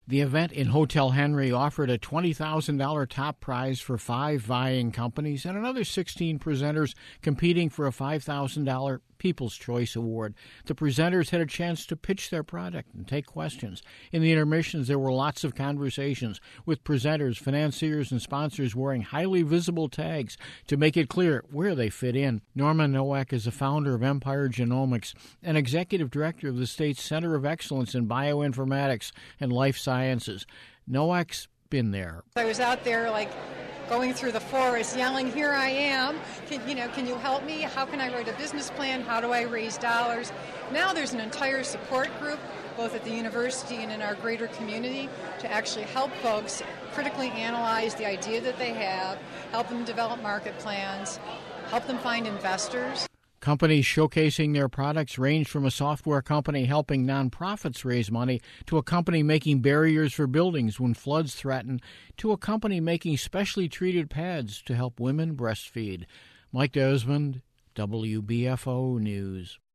The event in Hotel Henry offered a $20,000 top prize for 5 vying companies and another 16 presenters competing for a $5,000 People's Choice Award. The presenters had a chance to pitch their product and take questions. In the intermissions, there were lots of conversations with presenters, financiers, and sponsors wearing highly visible tags to make it clear where they fit in. Norma Nowak is the founder of Empire Genomics and executive director of the state's Center of Excellence in Bioinformatics and Life Sciences. Nowak's been there. I was out there going through the forest yelling, "Here I am, can you help me? How can I write a business plan? How do I raise dollars?" Now there's an entire support group, both at the university and in our greater community, to actually help folks critically analyze the idea that they have, help them develop market plans, help them find investors. Companies showcasing their products range from a software company helping nonprofits raise money to a company making barriers for buildings when floods threaten to a company making specially treated pads to help women breastfeed. Mike Desmond, WBFO News.